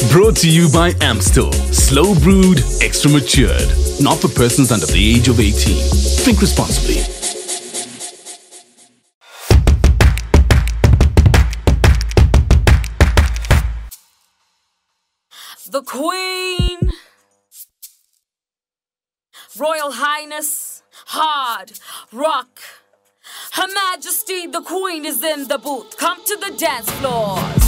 Brought to you by Amstel. Slow brewed, extra matured. Not for persons under the age of 18. Drink responsibly. The Queen, Royal Highness, hard rock. Her Majesty the Queen is in the booth. Come to the dance floors.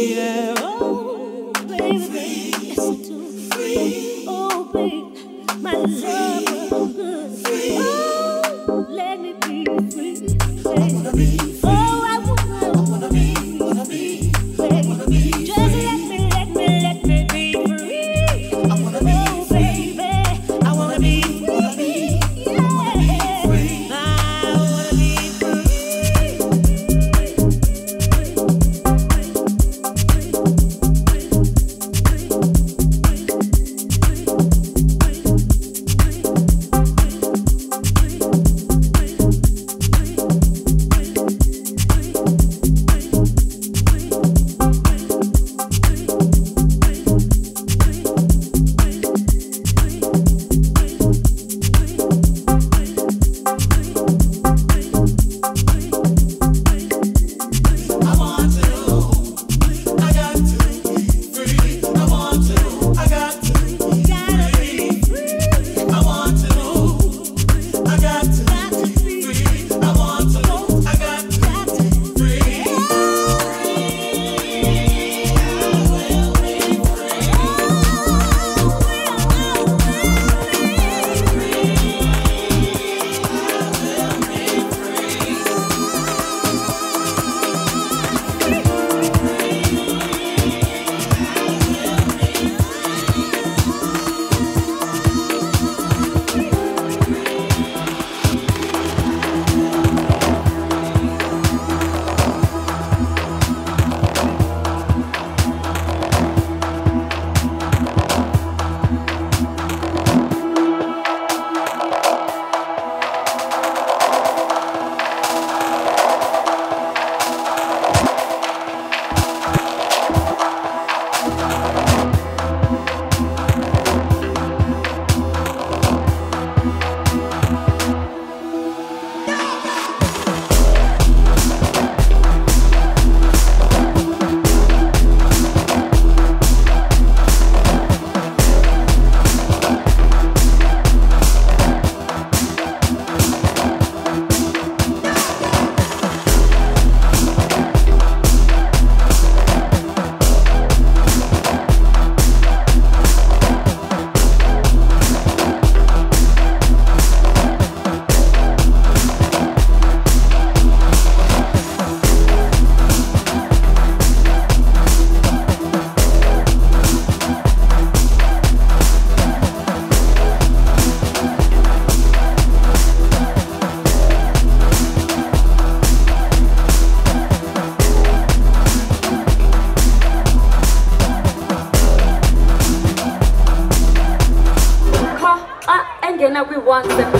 engena kwi-WhatsApp.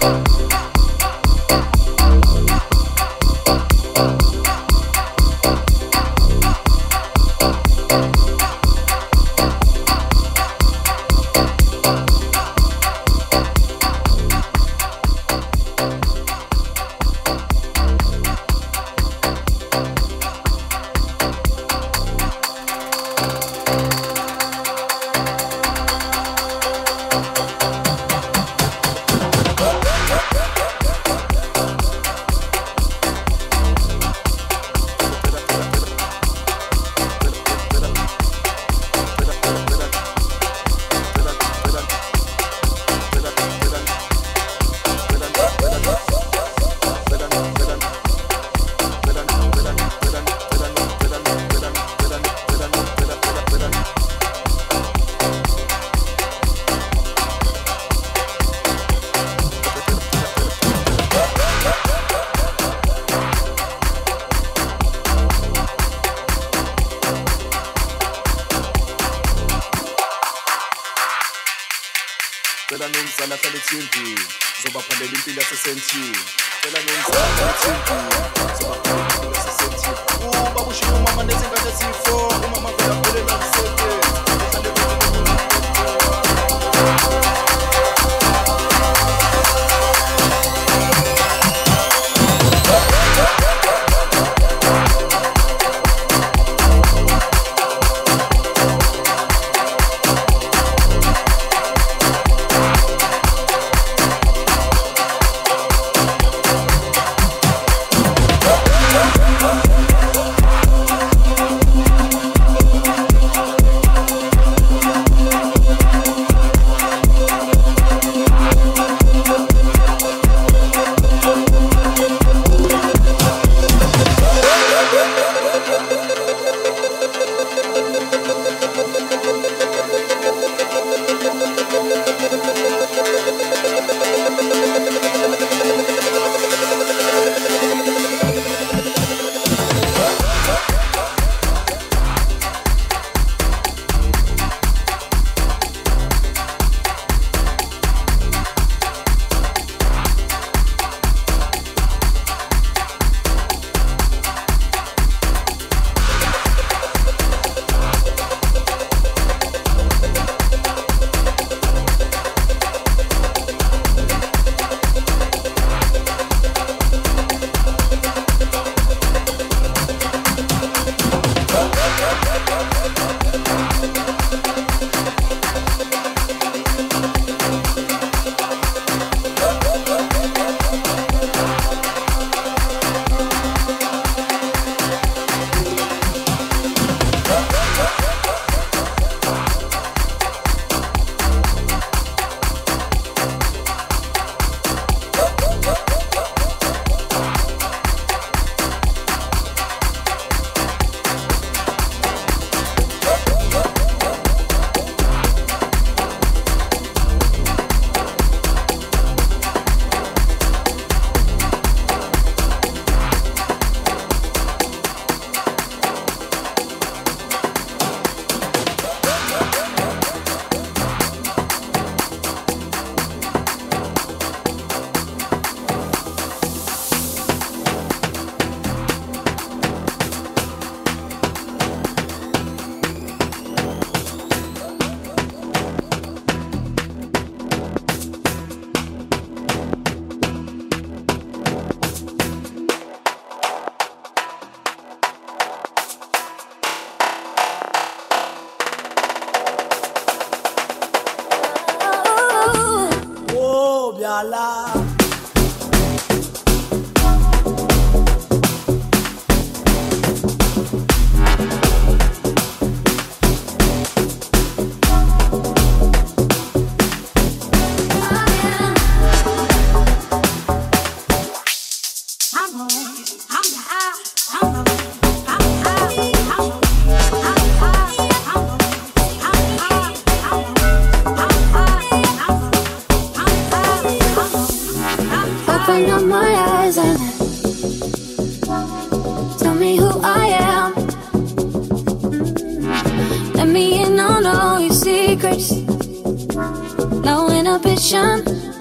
secrets, no inhibition,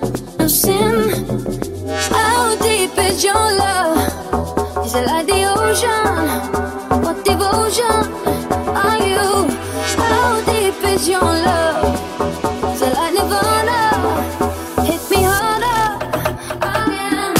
no sin. How deep is your love? Is it like the ocean? What devotion are you? How deep is your love? Is it like Nirvana? Hit me harder again.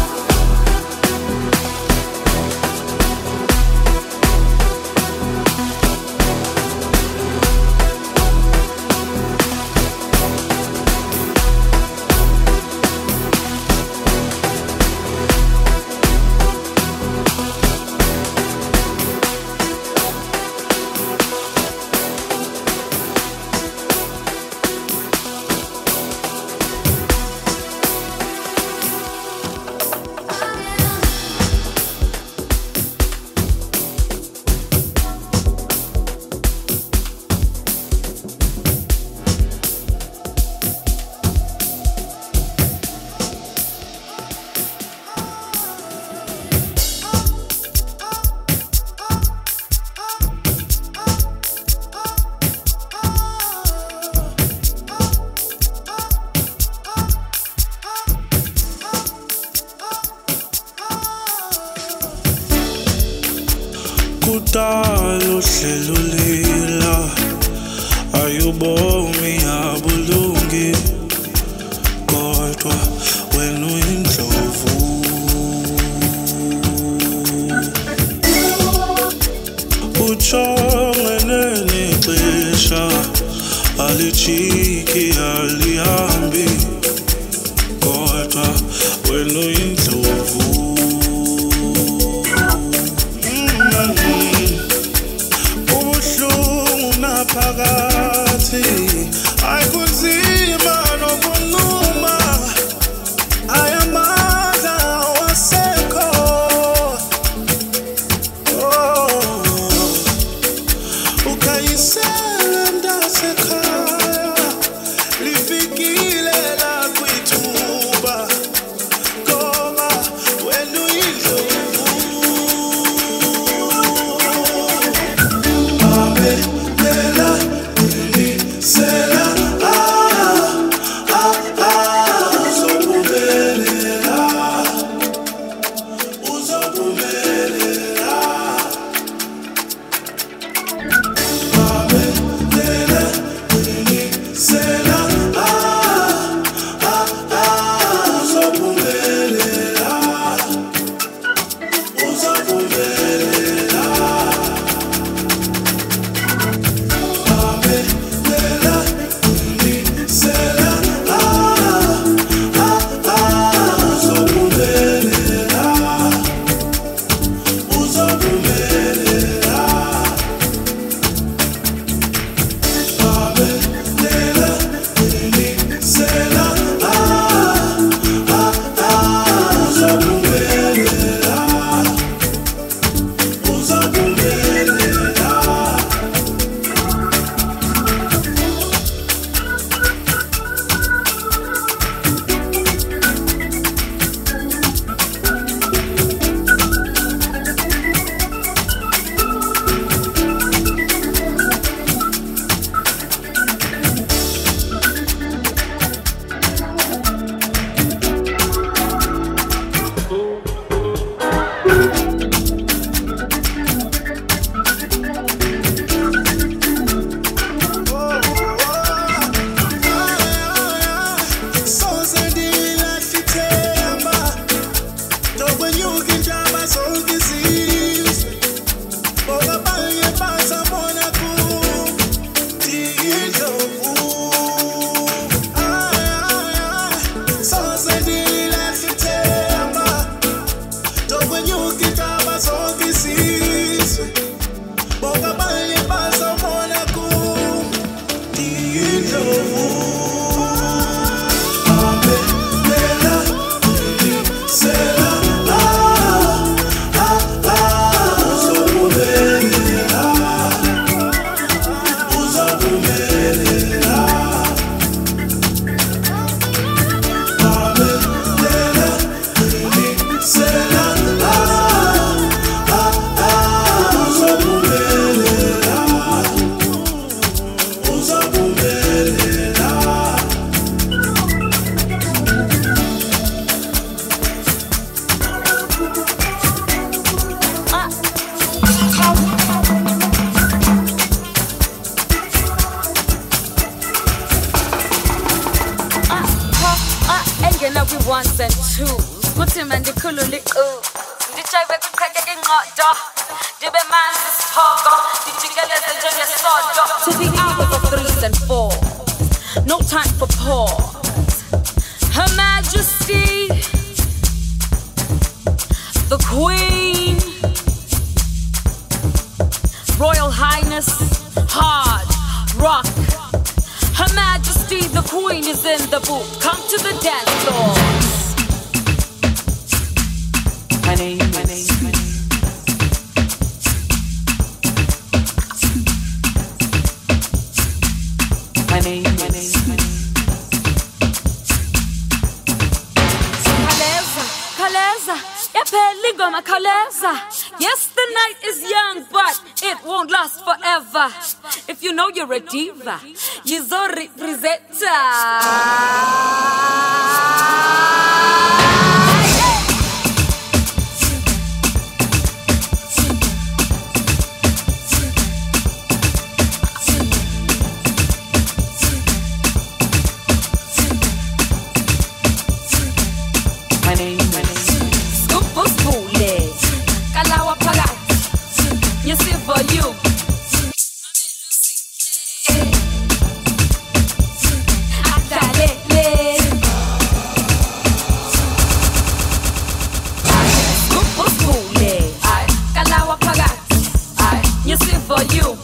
Kudalo hlelulila ayubomi abulungi kodwa wena uyindlovu ujongene nexesha alijiki alihambi kodwa wena uyindlovu phakathi ayikunzima nokunquma ayamaza wasekho ukhanyisele mntasekhaya lifikile la kwithuba and twos. Put him and the kululi ooh. The chai we could crack it hot dog. The man's is pogo. The chickens and junior soda. To the hours of 3s and 4s. No time for pause. Her Majesty, the Queen, Royal Highness, hard rock. Her Majesty, the Queen is in the booth. Come to the dance floor. My name is Kaleza, Epheligoma Kaleza. Yes, the night is young, but it won't last forever. If you know you're a diva, Yizori Rizetta. For you, you see for you.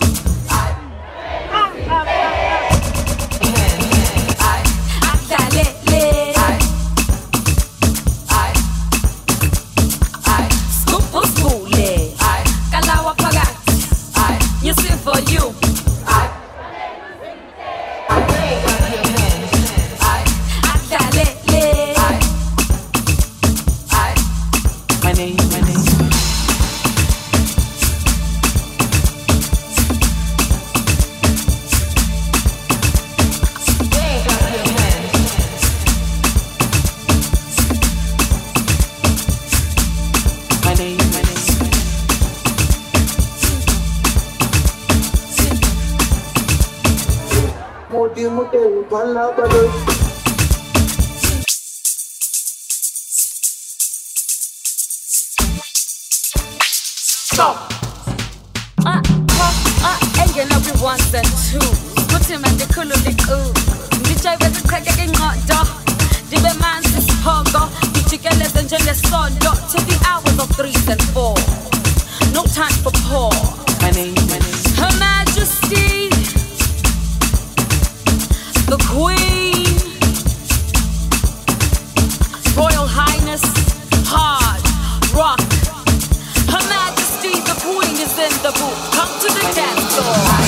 Stop. Engine every ones and twos. Put him and the kululi ooh. The chai we could crack it hot dog. The man's is pogo. The chickens and junior soda. To the hours of 3s and 4s. No time for pause. My name. Her Majesty, the Queen, Royal Highness, hard rock. Her Majesty, the Queen is in the booth. Come to the dance floor.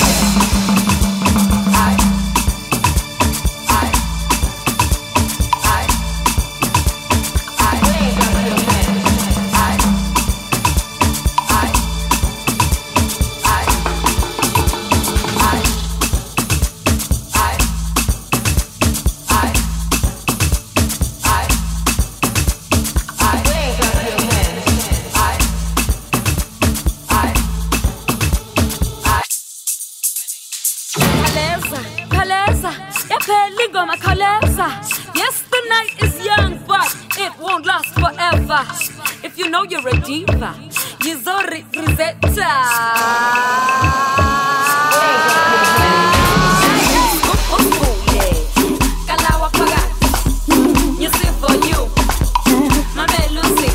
Yes, the night is young, but it won't last forever. If you know you're a diva, Yizori Rizetta. You see for you, Mame Lucy.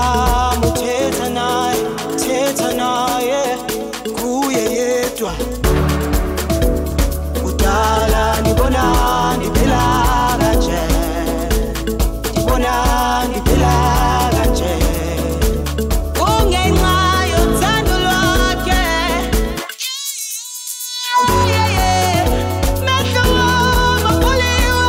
wami uthetha naye kuye yedwa kudala ngibona ngiphila kanje ngibona ngiphila kanje kungenxa yothando lwakhe mehlo wami avuliwe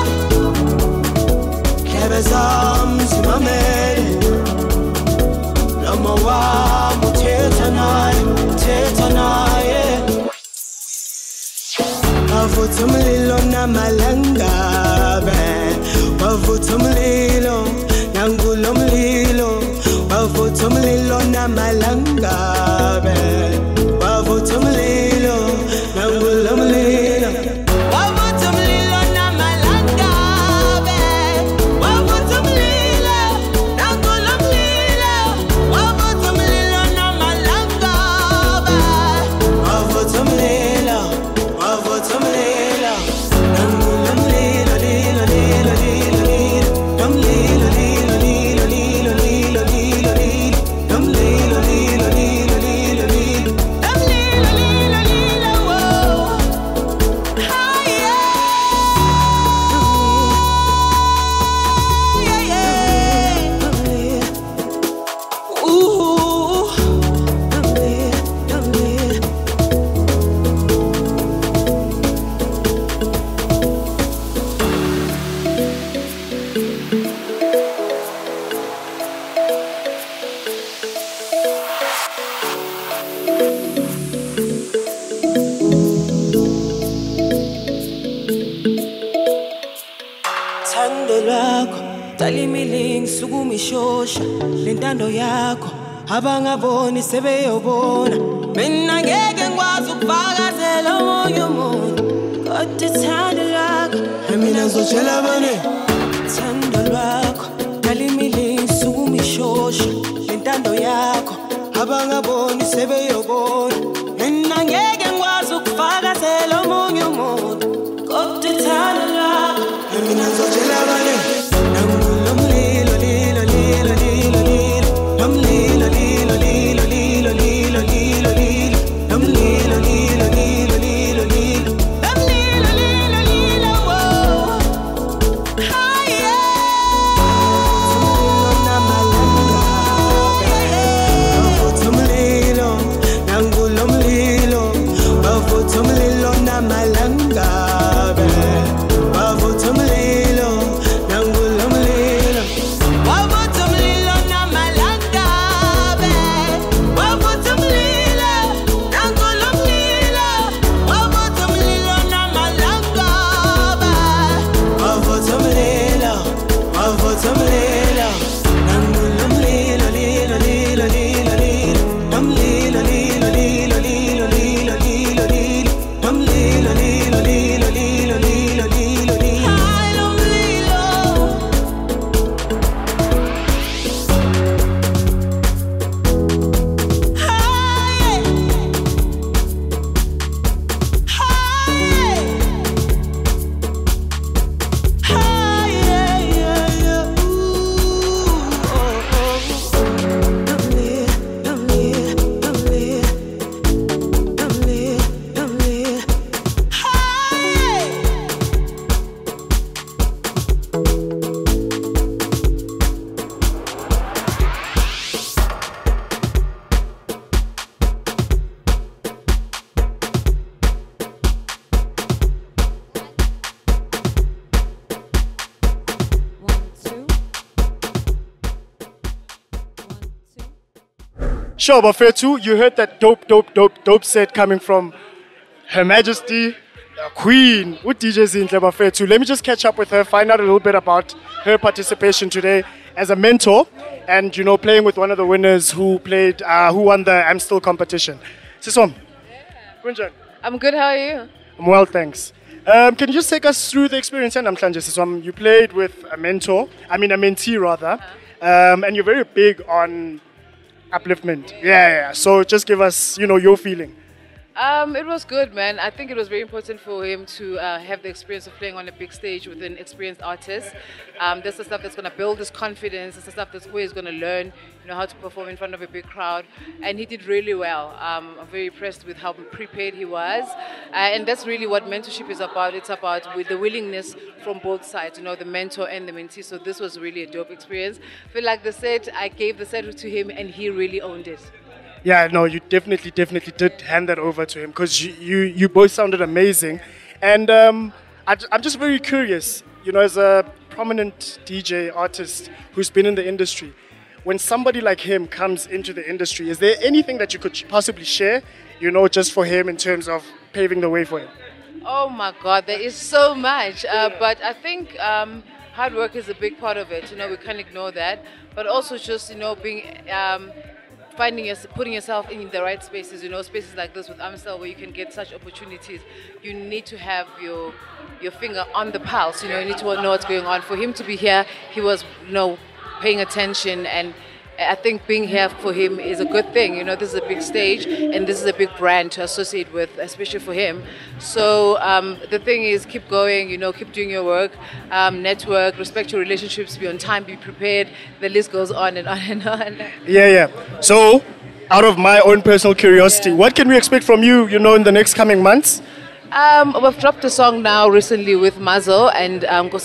ndlebe zami zimamele noma wami uthetha naye wavutha umlilo namalangabe wavutha umlilo nangulo mlilo wavutha umlilo namalangabe wavutha umlilo nangulo mlilo wavutha umlilo namalangabe wavutha umlilo nangulo mlilo wavutha umlilo namalangabe wavutha umlilo wavutha umlilo nangulo mlilo lilo lilo lilo lilo namlilo lilo lilo lilo lilo lilo lilo namlilo lilo lilo lilo lilo namlilo lilo lilo whoa yeah yeah ooh namlilo thando lwakho talimili ngisukuma ishosha lentando yakho abangaboni sebeyobona mina ngeke ngikwazi ukufakazela omunye umuntu kodwa thando lwakho mina ngizotshela bani thando lwakho talimili ngisukuma ishosha lentando yakho abangaboni sebeyobona mina ngeke ngikwazi ukufakazela omunye umuntu kodwa thando lwakho mina ngizotshela bani nangulo mlilo lilo lilo lilo lilo namlilo lilo lilo lilo lilo lilo lilo namlilo lilo lilo lilo lilo namlilo lilo lilo whoa yeah wavutha umlilo nangulo mlilo wavutha umlilo namalangabe wavutha umlilo nangulo mlilo wavutha umlilo namalangabe wavutha umlilo nangulo mlilo wavutha umlilo namalangabe wavutha umlilo wavutha umlilo nangulo mlilo lilo lilo lilo lilo namlilo lilo lilo lilo lilo lilo lilo namlilo lilo lilo lilo lilo lilo lilo hayi umlilo hayi hayi hayi yeah ooh oh namlilo namlilo namlilo namlilo namlilo hayi Sure, Bafethu, you heard that dope set coming from Her Majesty, the Queen, with DJ Zinhle Bafethu. Let me just catch up with her, find out a little bit about her participation today as a mentor and, you know, playing with one of the winners who won the I'm Still competition. Siswam. Kunjani? I'm good, how are you? I'm well, thanks. Can you just take us through the experience? And Siswam, you played with a mentee rather, and you're very big on upliftment. Yeah. So just give us, your feeling. It was good, man. I think it was very important for him to have the experience of playing on a big stage with an experienced artist. That's the stuff that's going to build his confidence. That's the stuff that's where he's going to learn, how to perform in front of a big crowd. And he did really well. I'm very impressed with how prepared he was. And that's really what mentorship is about. It's about with the willingness from both sides, the mentor and the mentee. So this was really a dope experience. I feel like I gave the set to him and he really owned it. Yeah, no, you definitely did hand that over to him because you both sounded amazing. And I'm just very curious, as a prominent DJ artist who's been in the industry, when somebody like him comes into the industry, is there anything that you could possibly share, just for him in terms of paving the way for him? Oh my God, there is so much. But I think hard work is a big part of it. We can't ignore that. But also just, being... putting yourself in the right spaces, spaces like this with Amstel where you can get such opportunities. You need to have your finger on the pulse, you need to know what's going on. For him to be here, he was, paying attention, and I think being here for him is a good thing. This is a big stage and this is a big brand to associate with, especially for him. So the thing is, keep going, keep doing your work, network, respect your relationships, be on time, be prepared. The list goes on and on and on. Yeah. So, out of my own personal curiosity, what can we expect from you, in the next coming months? We've dropped a song now recently with Mazo and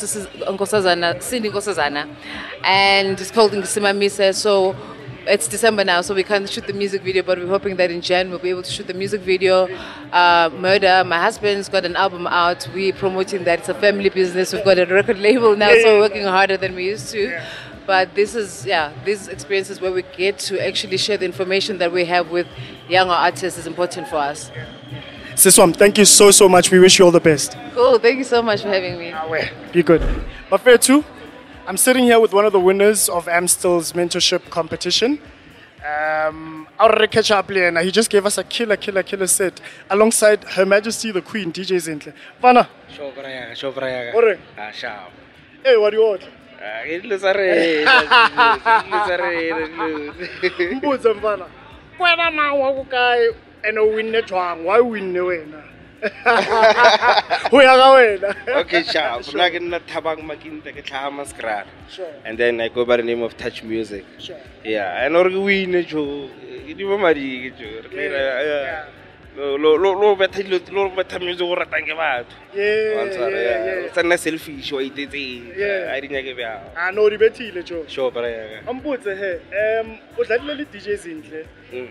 Cindy Nkosazana, and it's called Ngisimamise. So it's December now, so we can't shoot the music video, but we're hoping that in Jan we'll be able to shoot the music video. Murder, my husband's got an album out. We're promoting that. It's a family business. We've got a record label now, so we're working harder than we used to. But this is, these experiences where we get to actually share the information that we have with younger artists is important for us. Siswam, thank you so much. We wish you all the best. Cool. Thank you so much for having me. Be good. But fair too, I'm sitting here with one of the winners of Amstel's mentorship competition. Our catch up later. He just gave us a killer set alongside Her Majesty the Queen, DJ Zintle. Vana. Shoprayaga. Ore. Shao. Hey, what do you want? Mbuzo mfana. Wena na wakukai eno winne twang, why winne wena? Okay, Shao. Mna ke nna Thabang Makinta ke tlhaga Maskrala. Sure. And then I go by the name of Touch Music. Sure. Yeah, and or win jo. Ke di madi ke jo. Yeah. Lo betha music go ratang ke batho. Yeah. It's not selfish wa itetse. Yeah. I di nyake bya. Ah no di bethile jo. Sure, braya. Ambutse he. O dladile le DJ Zintle.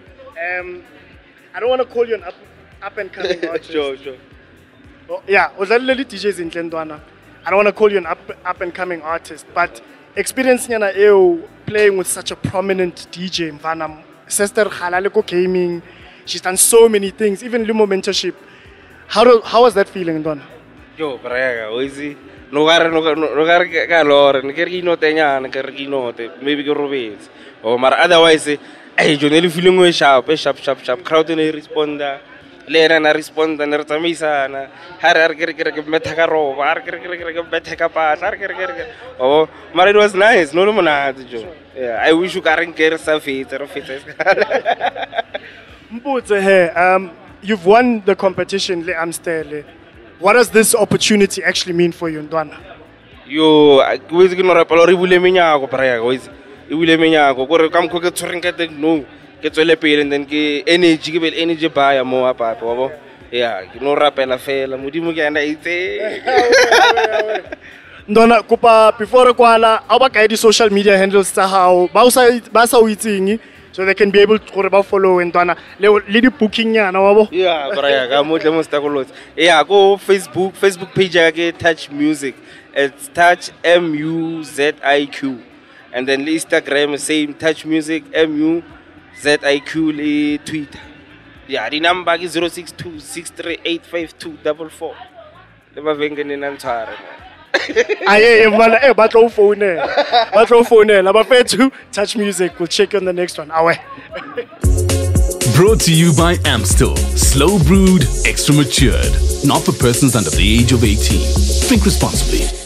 I don't want to call you an up and coming artist. Sure. Oh, yeah, o dladile le DJ Zintle Ndwana. I don't want to call you an up and coming artist, but experience nyana eo playing with such a prominent DJ mfana. Sister Khalale ko gaming. She's done so many things, even Limo mentorship. How was that feeling, Ndwana? Yo, braya, oizi. No gar ka lore, ne ke re inotenyana, ke re inote, maybe ke robetse. Oh, mara otherwise hey, Joneli feeling we sharp. Crowd ne responda. Le na responda ne re tsamaisana. Ha re ke metha ka roba, ha re ke bethe ka patla, ha re. Oh, mara it was nice. No monate jo. Yeah, I wish you carrying care sa fete. Mbutse, you've won the competition le Amstel. What does this opportunity actually mean for you, Ndwana? Yo, we ke no rapela re bule menyako braya guys. E bule menyako gore ka mkhwe ke tshwereng ka teng no ke tswele pele and then ke energy buyer mo apa wa bo. Yeah, ke no rapela fela modimo ke ena itse. Ndwana kopa before kwala a ba ka di social media handles tsa hao ba sa o itseng so they can be able to go follow Ndwana le di booking yana wa bo. Yeah, braya ka mo tle mo stakolot. Yeah, go Facebook page ya ke Touch Music. It's Touch MUZIQ. And then Instagram same Touch Music MUZIQ le Twitter. Yeah, the number is 0626385244. Le ba vengene na ntshware. Aye mala ba tlo phone ba fethu Touch Music. We'll check you on the next one. Awe. Brought to you by Amstel. Slow brewed, extra matured. Not for persons under the age of 18. Drink responsibly.